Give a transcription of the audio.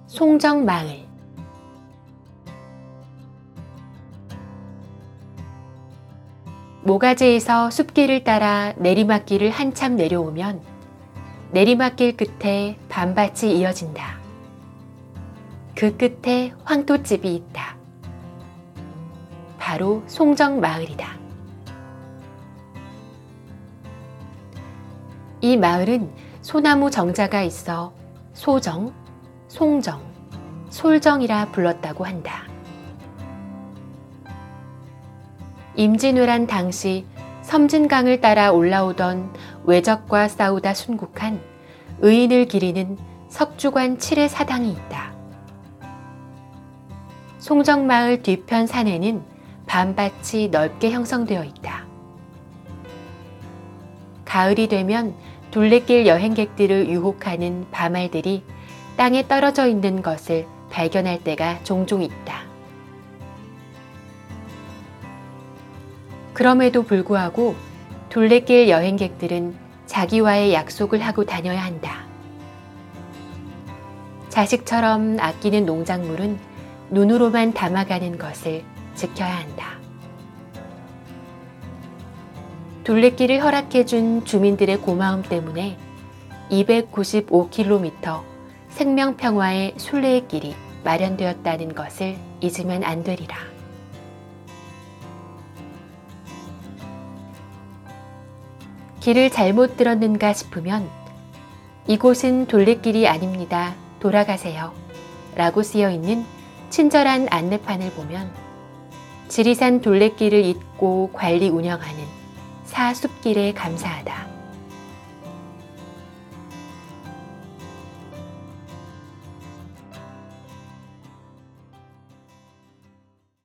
송정마을. 모가지에서 숲길을 따라 내리막길을 한참 내려오면 내리막길 끝에 밤밭이 이어진다. 그 끝에 황토집이 있다. 바로 송정마을이다. 이 마을은 소나무 정자가 있어 소정, 송정, 솔정이라 불렀다고 한다. 임진왜란 당시 섬진강을 따라 올라오던 외적과 싸우다 순국한 의인을 기리는 석주관 7의 사당이 있다. 송정마을 뒤편 산에는 밤밭이 넓게 형성되어 있다. 가을이 되면 둘레길 여행객들을 유혹하는 밤알들이 땅에 떨어져 있는 것을 발견할 때가 종종 있다. 그럼에도 불구하고 둘레길 여행객들은 자기와의 약속을 하고 다녀야 한다. 자식처럼 아끼는 농작물은 눈으로만 담아가는 것을 지켜야 한다. 둘레길을 허락해준 주민들의 고마움 때문에 295km 생명평화의 순례의 길이 마련되었다는 것을 잊으면 안 되리라. 길을 잘못 들었는가 싶으면 이곳은 둘레길이 아닙니다. 돌아가세요. 라고 쓰여있는 친절한 안내판을 보면 지리산 둘레길을 잇고 관리 운영하는 사숲길에 감사하다.